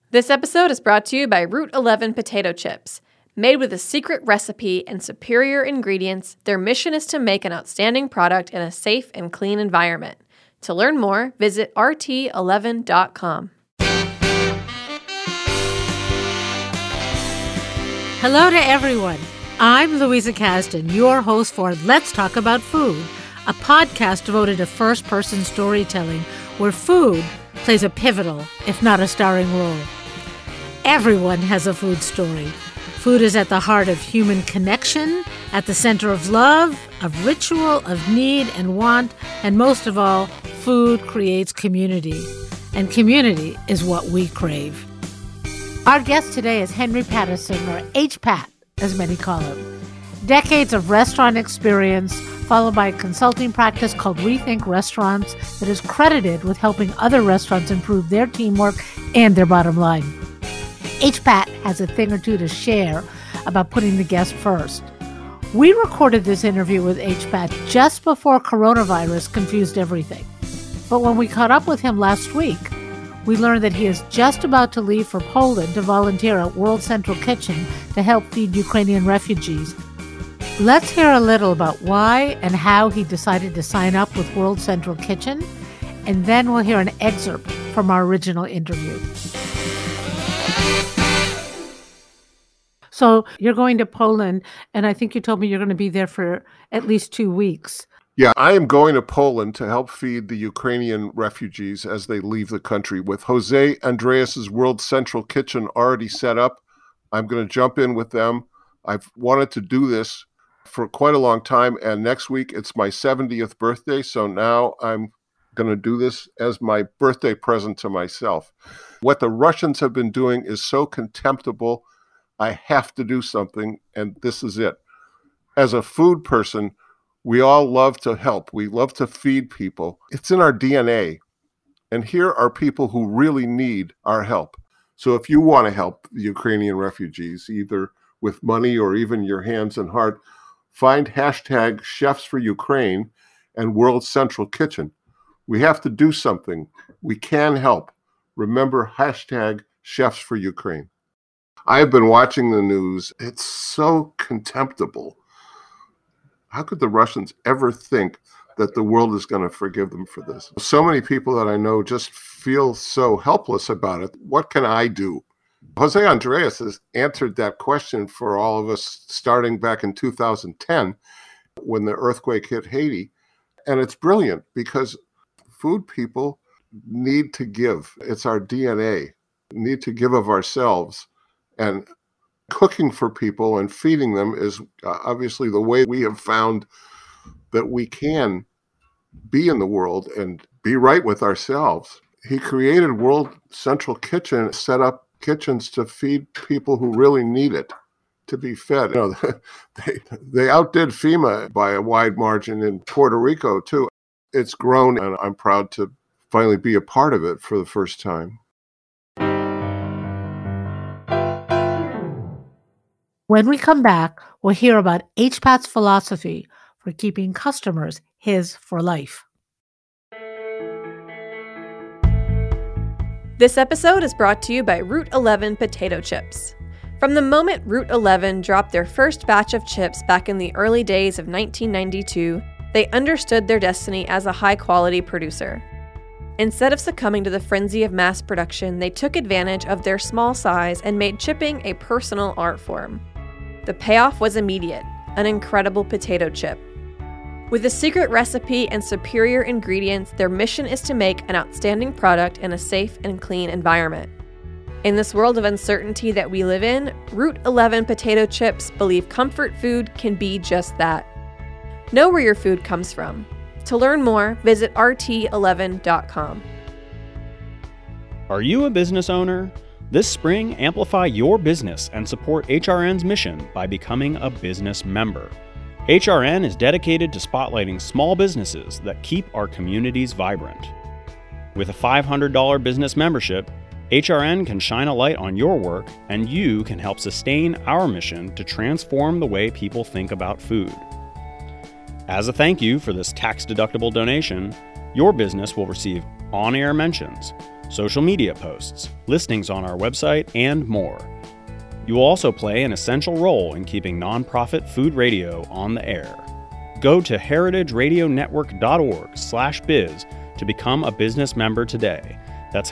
This episode is brought to you by Route 11 potato chips. Made with a secret recipe and superior ingredients, their mission is to make an outstanding product in a safe and clean environment. To learn more, visit rt11.com. Hello to everyone. I'm Louisa Kasdan, your host for Let's Talk About Food, a podcast devoted to first-person storytelling where food plays a pivotal, if not a starring role. Everyone has a food story. Food is at the heart of human connection, at the center of love, of ritual, of need and want, and most of all, food creates community. And community is what we crave. Our guest today is Henry Patterson, or HPAT, as many call him. Decades of restaurant experience, followed by a consulting practice called Rethink Restaurants that is credited with helping other restaurants improve their teamwork and their bottom line. HPAT has a thing or two to share about putting the guest first. We recorded this interview with HPAT just before coronavirus confused everything. But when we caught up with him last week, we learned that he is just about to leave for Poland to volunteer at World Central Kitchen to help feed Ukrainian refugees. Let's hear a little about why and how he decided to sign up with World Central Kitchen, and then we'll hear an excerpt from our original interview. So you're going to Poland, and I think you told me you're going to be there for at least 2 weeks. Yeah, I am going to Poland to help feed the Ukrainian refugees as they leave the country. With Jose Andreas's World Central Kitchen already set up, I'm going to jump in with them. I've wanted to do this for quite a long time, and next week it's my 70th birthday, so now I'm going to do this as my birthday present to myself. What the Russians have been doing is so contemptible. I have to do something, and this is it. As a food person, we all love to help. We love to feed people. It's in our DNA. And here are people who really need our help. So if you want to help the Ukrainian refugees, either with money or even your hands and heart, find hashtag Chefs for Ukraine and World Central Kitchen. We have to do something. We can help. Remember hashtag Chefs for Ukraine. I've been watching the news. It's so contemptible. How could the Russians ever think that the world is going to forgive them for this? So many people that I know just feel so helpless about it. What can I do? Jose Andreas has answered that question for all of us starting back in 2010 when the earthquake hit Haiti. And it's brilliant because food people need to give. It's our DNA. We need to give of ourselves. And cooking for people and feeding them is obviously the way we have found that we can be in the world and be right with ourselves. He created World Central Kitchen, set up kitchens to feed people who really need it, to be fed. You know, they outdid FEMA by a wide margin in Puerto Rico, too. It's grown, and I'm proud to finally be a part of it for the first time. When we come back, we'll hear about HPAT's philosophy for keeping customers his for life. This episode is brought to you by Route 11 potato chips. From the moment Route 11 dropped their first batch of chips back in the early days of 1992, they understood their destiny as a high-quality producer. Instead of succumbing to the frenzy of mass production, they took advantage of their small size and made chipping a personal art form. The payoff was immediate, an incredible potato chip. With a secret recipe and superior ingredients, their mission is to make an outstanding product in a safe and clean environment. In this world of uncertainty that we live in, Route 11 potato chips believe comfort food can be just that. Know where your food comes from. To learn more, visit rt11.com. Are you a business owner? This spring, amplify your business and support HRN's mission by becoming a business member. HRN is dedicated to spotlighting small businesses that keep our communities vibrant. With a $500 business membership, HRN can shine a light on your work, and you can help sustain our mission to transform the way people think about food. As a thank you for this tax-deductible donation, your business will receive on-air mentions, social media posts, listings on our website, and more. You will also play an essential role in keeping nonprofit food radio on the air. Go to heritageradionetwork.org/biz to become a business member today. That's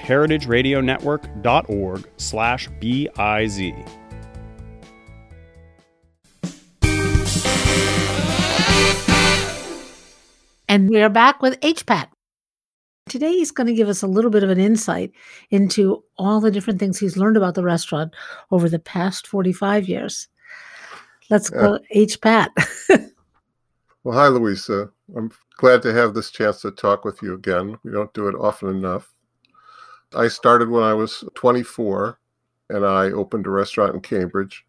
heritageradionetwork.org/biz. And we are back with HPAT. Today, he's going to give us a little bit of an insight into all the different things he's learned about the restaurant over the past 45 years. Let's go, HPAT. Well, hi, Louisa. I'm glad to have this chance to talk with you again. We don't do it often enough. I started when I was 24, and I opened a restaurant in Cambridge.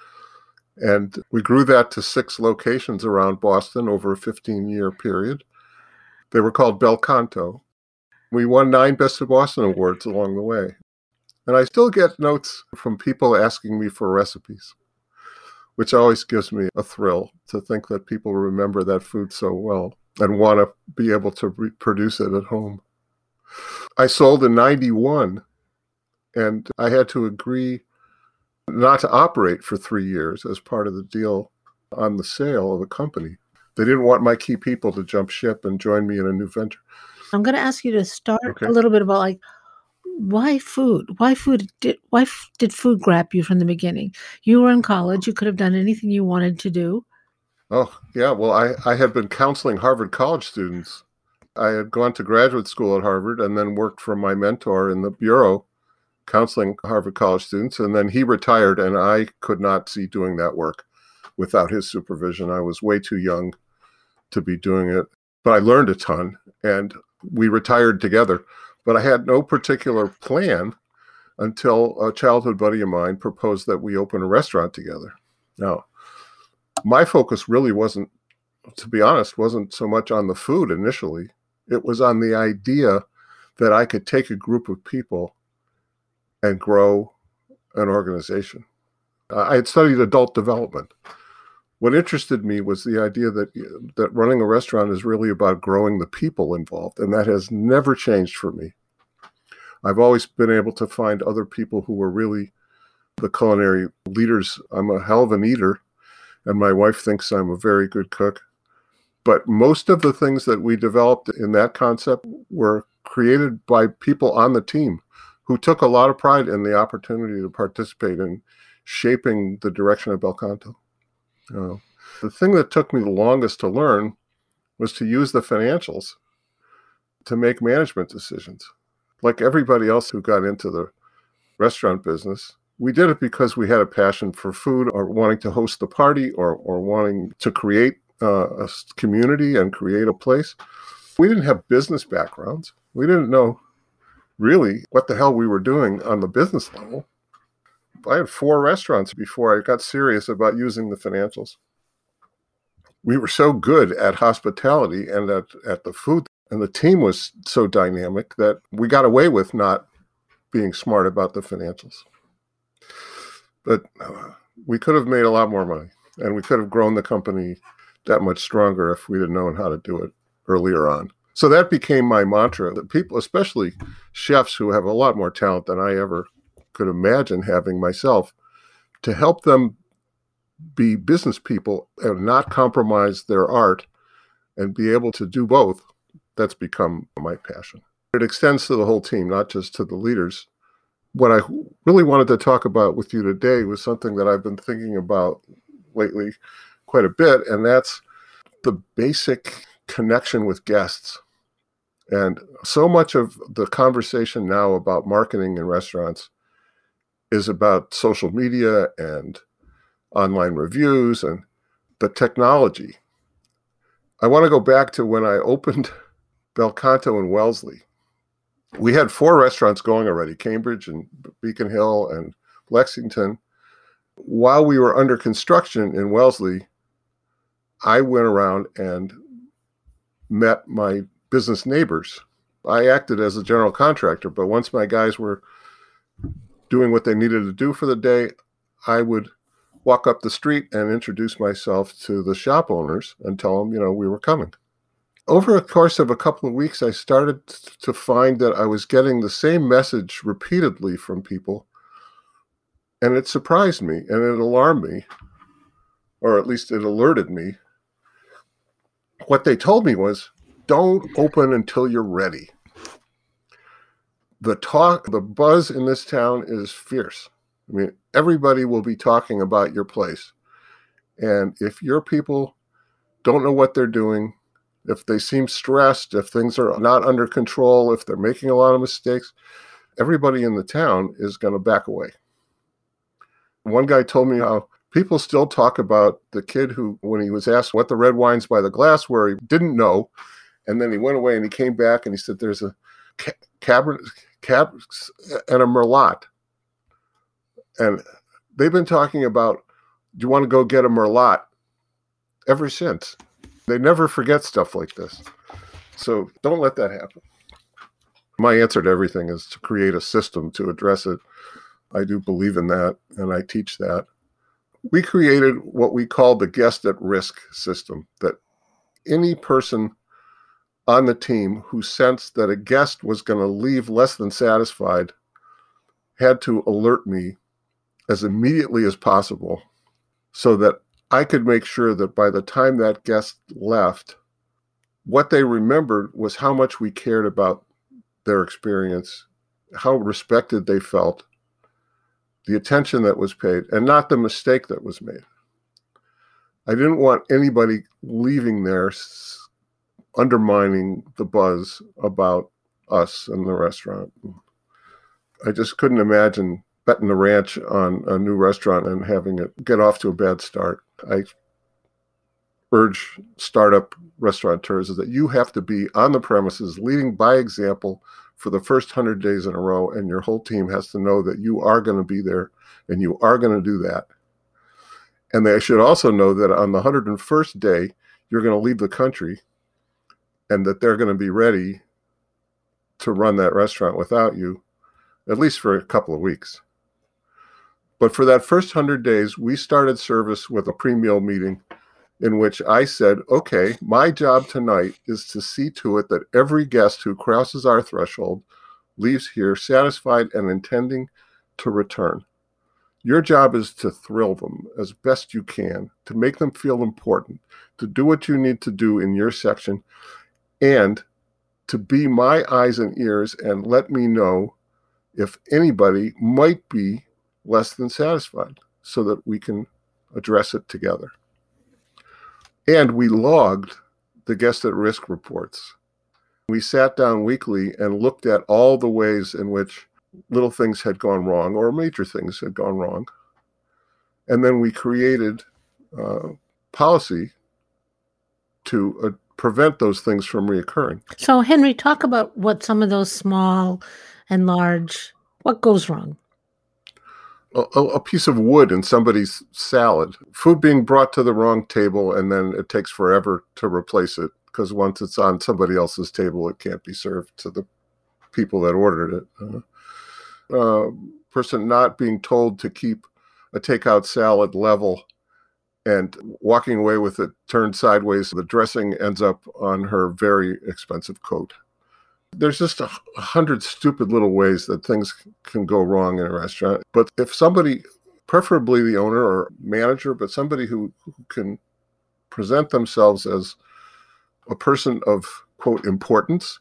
And we grew that to 6 locations around Boston over a 15-year period. They were called Bel Canto. We won 9 Best of Boston awards along the way. And I still get notes from people asking me for recipes, which always gives me a thrill to think that people remember that food so well and want to be able to reproduce it at home. I sold in 91, and I had to agree not to operate for 3 years as part of the deal on the sale of the company. They didn't want my key people to jump ship and join me in a new venture. I'm going to ask you to start a little bit about why food? Why did food grab you from the beginning? You were in college. You could have done anything you wanted to do. Oh, yeah. Well, I had been counseling Harvard College students. I had gone to graduate school at Harvard and then worked for my mentor in the bureau counseling Harvard College students. And then he retired, and I could not see doing that work without his supervision. I was way too young to be doing it. But I learned a ton, and we retired together. But I had no particular plan until a childhood buddy of mine proposed that we open a restaurant together. Now, my focus really wasn't, to be honest, wasn't so much on the food initially. It was on the idea that I could take a group of people and grow an organization. I had studied adult development. What interested me was the idea that running a restaurant is really about growing the people involved, and that has never changed for me. I've always been able to find other people who were really the culinary leaders. I'm a hell of an eater, and my wife thinks I'm a very good cook. But most of the things that we developed in that concept were created by people on the team who took a lot of pride in the opportunity to participate in shaping the direction of Bel Canto. The thing that took me the longest to learn was to use the financials to make management decisions. Like everybody else who got into the restaurant business, we did it because we had a passion for food or wanting to host the party or wanting to create a community and create a place. We didn't have business backgrounds. We didn't know really what the hell we were doing on the business level. I had 4 restaurants before I got serious about using the financials. We were so good at hospitality and at the food, and the team was so dynamic that we got away with not being smart about the financials. But we could have made a lot more money, and we could have grown the company that much stronger if we'd have known how to do it earlier on. So that became my mantra, that people, especially chefs who have a lot more talent than I ever could imagine having myself, to help them be business people and not compromise their art and be able to do both. That's become my passion. It extends to the whole team, not just to the leaders. What I really wanted to talk about with you today was something that I've been thinking about lately quite a bit, and that's the basic connection with guests. And so much of the conversation now about marketing in restaurants is about social media and online reviews and the technology. I want to go back to when I opened Bel Canto in Wellesley. We had 4 restaurants going already, Cambridge and Beacon Hill and Lexington. While we were under construction in Wellesley, I went around and met my business neighbors. I acted as a general contractor, but once my guys were doing what they needed to do for the day, I would walk up the street and introduce myself to the shop owners and tell them, we were coming. over a course of a couple of weeks, I started to find that I was getting the same message repeatedly from people. And it surprised me and it alarmed me, or at least it alerted me. What they told me was, don't open until you're ready. The buzz in this town is fierce. I mean, everybody will be talking about your place. And if your people don't know what they're doing, if they seem stressed, if things are not under control, if they're making a lot of mistakes, everybody in the town is going to back away. One guy told me how people still talk about the kid who, when he was asked what the red wines by the glass were, he didn't know. And then he went away and he came back and he said, there's a Cabernet and a Merlot. And they've been talking about, do you want to go get a Merlot ever since? They never forget stuff like this. So don't let that happen. My answer to everything is to create a system to address it. I do believe in that, and I teach that. We created what we call the guest at risk system, that any person on the team who sensed that a guest was going to leave less than satisfied had to alert me as immediately as possible so that I could make sure that by the time that guest left, what they remembered was how much we cared about their experience, how respected they felt, the attention that was paid, and not the mistake that was made. I didn't want anybody leaving there undermining the buzz about us and the restaurant. I just couldn't imagine betting the ranch on a new restaurant and having it get off to a bad start. I urge startup restaurateurs that you have to be on the premises leading by example for the first 100 days in a row, and your whole team has to know that you are going to be there and you are going to do that. And they should also know that on the 101st day, you're going to leave the country and that they're going to be ready to run that restaurant without you, at least for a couple of weeks. But for that first 100 days, we started service with a pre-meal meeting in which I said, okay, my job tonight is to see to it that every guest who crosses our threshold leaves here satisfied and intending to return. Your job is to thrill them as best you can, to make them feel important, to do what you need to do in your section, and to be my eyes and ears and let me know if anybody might be less than satisfied so that we can address it together. And we logged the guest at risk reports. We sat down weekly and looked at all the ways in which little things had gone wrong or major things had gone wrong. And then we created policy to prevent those things from reoccurring. So, Henry, talk about what some of those small and large, what goes wrong? A piece of wood in somebody's salad, food being brought to the wrong table, and then it takes forever to replace it because once it's on somebody else's table, it can't be served to the people that ordered it. Person not being told to keep a takeout salad level and walking away with it turned sideways, the dressing ends up on her very expensive coat. There's just 100 stupid little ways that things can go wrong in a restaurant. But if somebody, preferably the owner or manager, but somebody who can present themselves as a person of, quote, importance,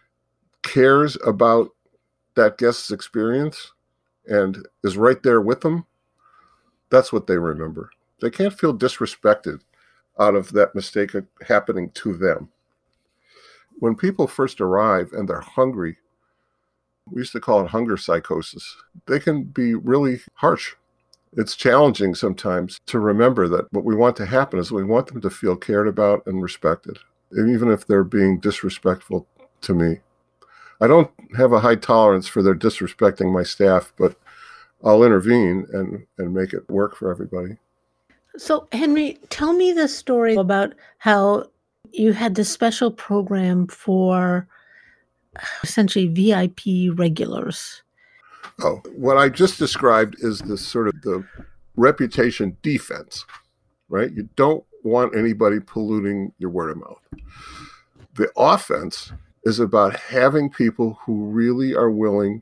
cares about that guest's experience and is right there with them, that's what they remember. They can't feel disrespected out of that mistake happening to them. When people first arrive and they're hungry, we used to call it hunger psychosis. They can be really harsh. It's challenging sometimes to remember that what we want to happen is we want them to feel cared about and respected, even if they're being disrespectful to me. I don't have a high tolerance for their disrespecting my staff, but I'll intervene and make it work for everybody. So, Henry, tell me the story about how you had this special program for essentially VIP regulars. Oh, what I just described is the sort of the reputation defense, right? You don't want anybody polluting your word of mouth. The offense is about having people who really are willing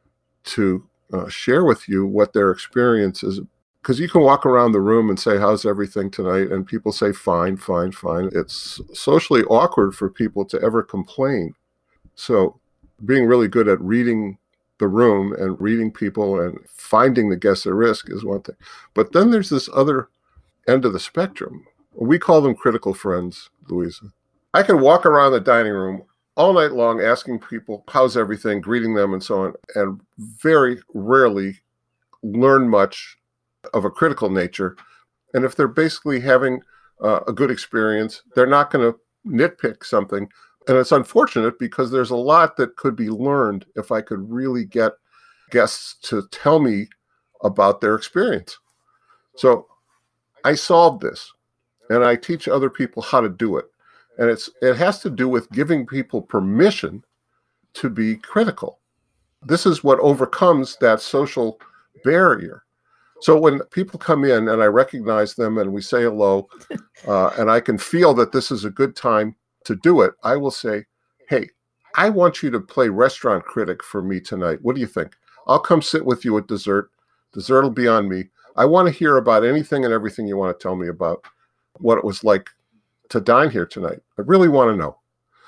to share with you what their experience is. Because you can walk around the room and say, how's everything tonight? And people say, fine, fine, fine. It's socially awkward for people to ever complain. So being really good at reading the room and reading people and finding the guests at risk is one thing. But then there's this other end of the spectrum. We call them critical friends, Louisa. I can walk around the dining room all night long asking people, how's everything, greeting them and so on, and very rarely learn much of a critical nature. And if they're basically having a good experience, they're not going to nitpick something. And it's unfortunate because there's a lot that could be learned if I could really get guests to tell me about their experience. So I solved this, and I teach other people how to do it. And it has to do with giving people permission to be critical. This is what overcomes that social barrier. So when people come in and I recognize them and we say hello, and I can feel that this is a good time to do it, I will say, hey, I want you to play restaurant critic for me tonight. What do you think? I'll come sit with you at dessert. Dessert will be on me. I want to hear about anything and everything you want to tell me about what it was like to dine here tonight. I really want to know.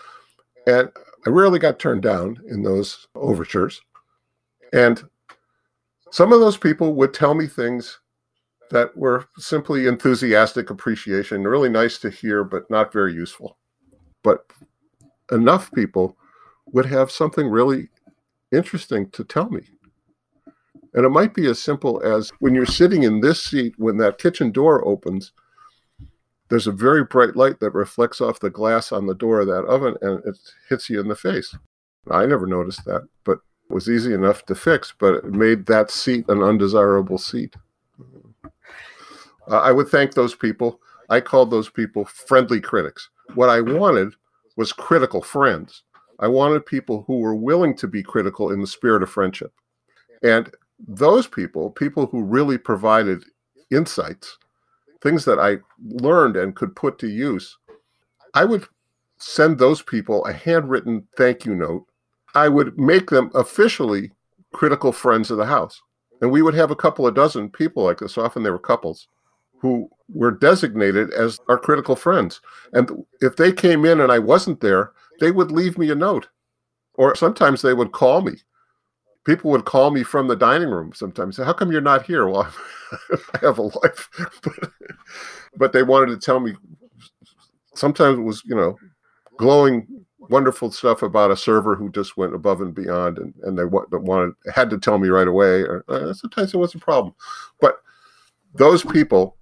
And I rarely got turned down in those overtures. And some of those people would tell me things that were simply enthusiastic appreciation, really nice to hear, but not very useful. But enough people would have something really interesting to tell me. And it might be as simple as when you're sitting in this seat, when that kitchen door opens, there's a very bright light that reflects off the glass on the door of that oven, and it hits you in the face. I never noticed that, but it was easy enough to fix, but it made that seat an undesirable seat. I would thank those people. I called those people friendly critics. What I wanted was critical friends. I wanted people who were willing to be critical in the spirit of friendship. And those people who really provided insights, things that I learned and could put to use, I would send those people a handwritten thank you note. I would make them officially critical friends of the house. And we would have a couple of dozen people like this, often they were couples, who were designated as our critical friends. And if they came in and I wasn't there, they would leave me a note. Or sometimes they would call me. People would call me from the dining room sometimes. How come you're not here? Well, I have a life. But they wanted to tell me. Sometimes it was, glowing, wonderful stuff about a server who just went above and beyond, and they had to tell me right away. Or sometimes it was a problem. But those people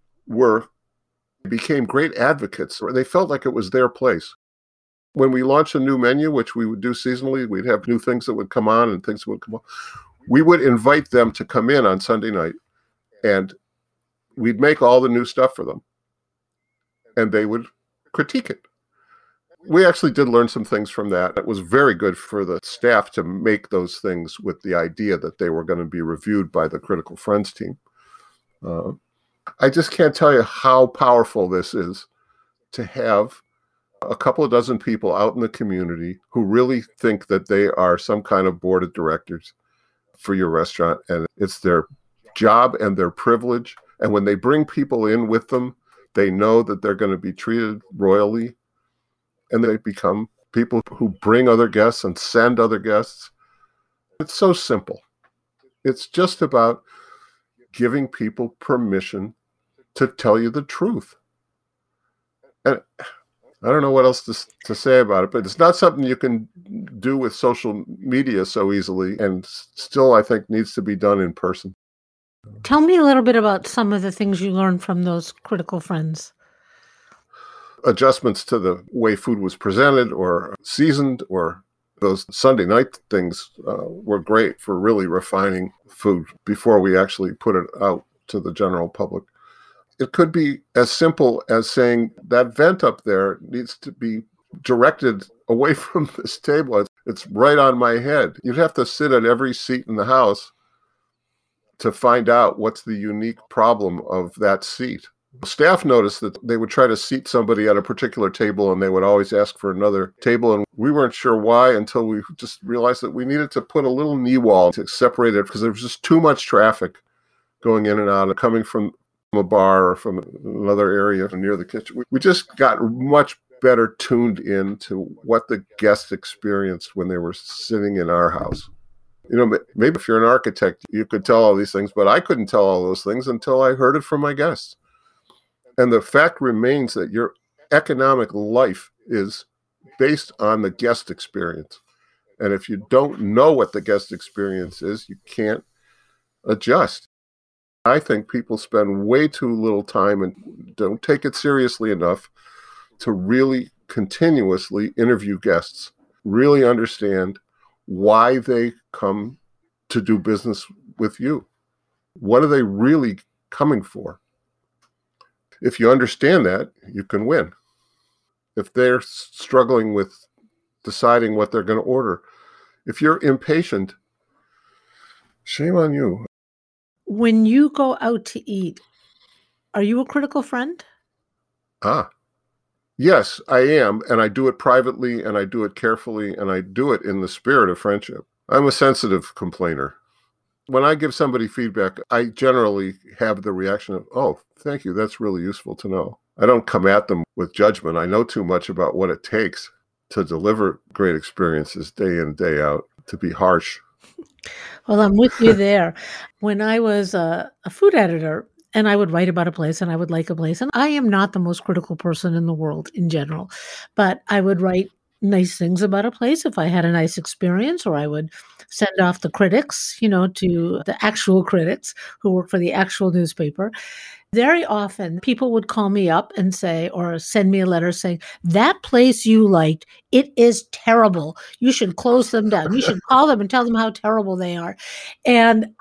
became great advocates. They felt like it was their place. When we launched a new menu, which we would do seasonally, we'd have new things that would come on and things that would come on. We would invite them to come in on Sunday night, and we'd make all the new stuff for them, and they would critique it. We actually did learn some things from that. It was very good for the staff to make those things with the idea that they were going to be reviewed by the Critical Friends team. I just can't tell you how powerful this is to have a couple of dozen people out in the community who really think that they are some kind of board of directors for your restaurant, and it's their job and their privilege. And when they bring people in with them, they know that they're going to be treated royally, and they become people who bring other guests and send other guests. It's so simple. It's just about giving people permission to tell you the truth. And I don't know what else to say about it, but it's not something you can do with social media so easily, and still, I think, needs to be done in person. Tell me a little bit about some of the things you learned from those critical friends. Adjustments to the way food was presented or seasoned, or those Sunday night things were great for really refining food before we actually put it out to the general public. It could be as simple as saying that vent up there needs to be directed away from this table. It's right on my head. You'd have to sit at every seat in the house to find out what's the unique problem of that seat. Staff noticed that they would try to seat somebody at a particular table and they would always ask for another table. And we weren't sure why until we just realized that we needed to put a little knee wall to separate it because there was just too much traffic going in and out, coming from a bar or from another area near the kitchen. We just got much better tuned in to what the guests experienced when they were sitting in our house. You know, maybe if you're an architect, you could tell all these things, but I couldn't tell all those things until I heard it from my guests. And the fact remains that your economic life is based on the guest experience. And if you don't know what the guest experience is, you can't adjust. I think people spend way too little time and don't take it seriously enough to really continuously interview guests, really understand why they come to do business with you. What are they really coming for? If you understand that, you can win. If they're struggling with deciding what they're going to order, if you're impatient, shame on you. When you go out to eat, are you a critical friend? Yes, I am. And I do it privately and I do it carefully and I do it in the spirit of friendship. I'm a sensitive complainer. When I give somebody feedback, I generally have the reaction of, oh, thank you. That's really useful to know. I don't come at them with judgment. I know too much about what it takes to deliver great experiences day in, day out, to be harsh. Well, I'm with you there. When I was a food editor and I would write about a place and I would like a place, and I am not the most critical person in the world in general, but I would write nice things about a place if I had a nice experience, or I would send off the critics, to the actual critics who work for the actual newspaper. Very often people would call me up and say, or send me a letter saying, that place you liked, it is terrible. You should close them down. You should call them and tell them how terrible they are. And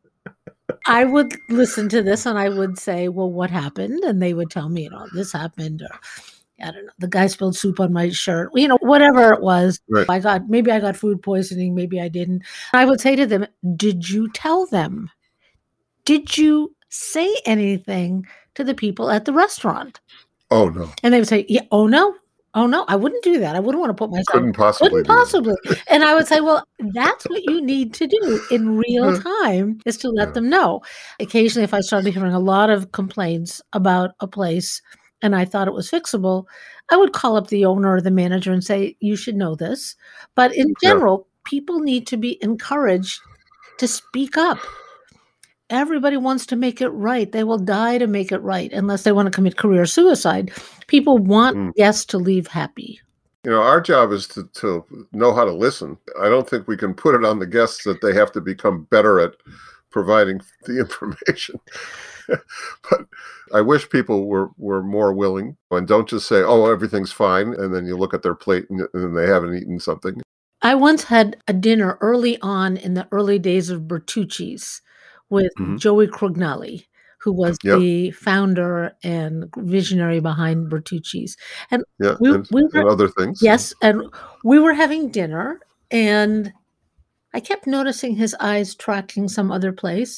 I would listen to this and I would say, well, what happened? And they would tell me, this happened, or I don't know, the guy spilled soup on my shirt, whatever it was. Right. Maybe I got food poisoning, maybe I didn't. I would say to them, did you tell them? Did you say anything to the people at the restaurant? Oh, no. And they would say, yeah, oh, no, I wouldn't do that. I wouldn't want to put myself. Couldn't possibly. And I would say, well, that's what you need to do in real time, is to let them know. Occasionally, if I started hearing a lot of complaints about a place and I thought it was fixable, I would call up the owner or the manager and say, you should know this. But in general, people need to be encouraged to speak up. Everybody wants to make it right. They will die to make it right unless they want to commit career suicide. People want guests to leave happy. Our job is to know how to listen. I don't think we can put it on the guests that they have to become better at providing the information. But I wish people were more willing and don't just say, oh, everything's fine. And then you look at their plate and they haven't eaten something. I once had a dinner early on in the early days of Bertucci's with Joey Crognali, who was the founder and visionary behind Bertucci's. And we were, and other things. Yes, and we were having dinner, and I kept noticing his eyes tracking some other place.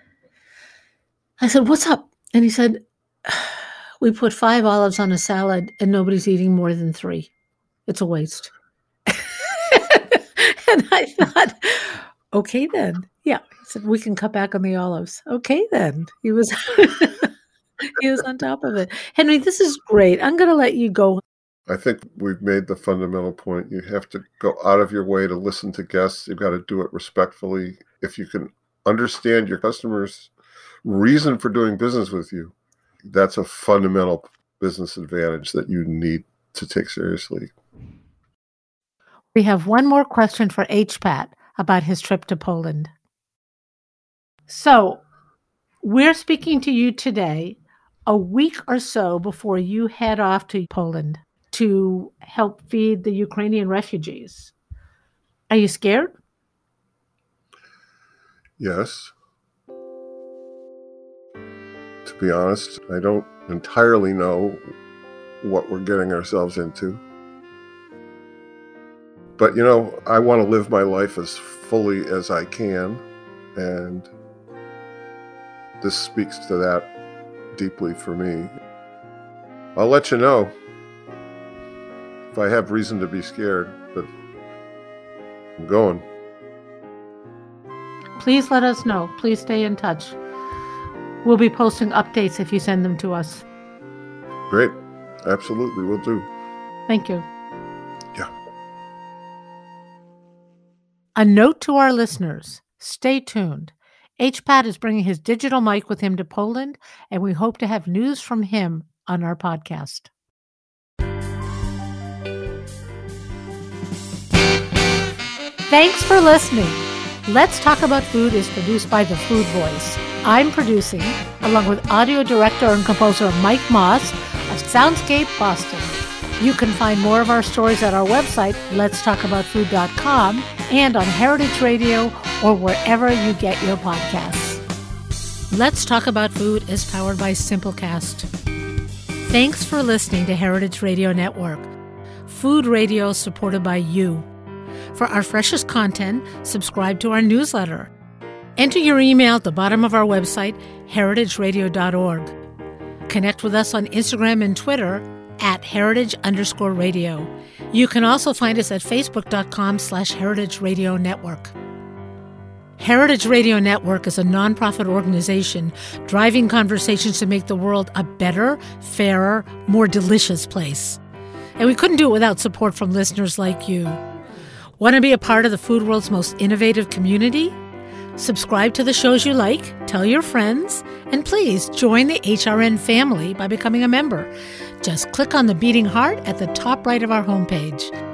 I said, what's up? And he said, we put 5 olives on a salad, and nobody's eating more than 3. It's a waste. And I thought, okay, then. Yeah. He said, we can cut back on the olives. Okay, then. He was on top of it. Henry, this is great. I'm going to let you go. I think we've made the fundamental point. You have to go out of your way to listen to guests. You've got to do it respectfully. If you can understand your customers' reason for doing business with you, that's a fundamental business advantage that you need to take seriously. We have one more question for HPAT about his trip to Poland. So we're speaking to you today, a week or so before you head off to Poland to help feed the Ukrainian refugees. Are you scared? Yes. To be honest, I don't entirely know what we're getting ourselves into. But, I want to live my life as fully as I can, and this speaks to that deeply for me. I'll let you know if I have reason to be scared, but I'm going. Please let us know. Please stay in touch. We'll be posting updates if you send them to us. Great. Absolutely, will do. Thank you. Yeah. A note to our listeners. Stay tuned. HPAT is bringing his digital mic with him to Poland, and we hope to have news from him on our podcast. Thanks for listening. Let's Talk About Food is produced by The Food Voice. I'm producing, along with audio director and composer Mike Moss of Soundscape Boston. You can find more of our stories at our website, letstalkaboutfood.com, and on Heritage Radio or wherever you get your podcasts. Let's Talk About Food is powered by Simplecast. Thanks for listening to Heritage Radio Network, food radio supported by you. For our freshest content, subscribe to our newsletter. Enter your email at the bottom of our website, heritageradio.org. Connect with us on Instagram and Twitter at @heritage_radio. You can also find us at facebook.com/Heritage Radio Network. Heritage Radio Network is a nonprofit organization driving conversations to make the world a better, fairer, more delicious place. And we couldn't do it without support from listeners like you. Want to be a part of the food world's most innovative community? Subscribe to the shows you like, tell your friends, and please join the HRN family by becoming a member. Just click on the beating heart at the top right of our homepage.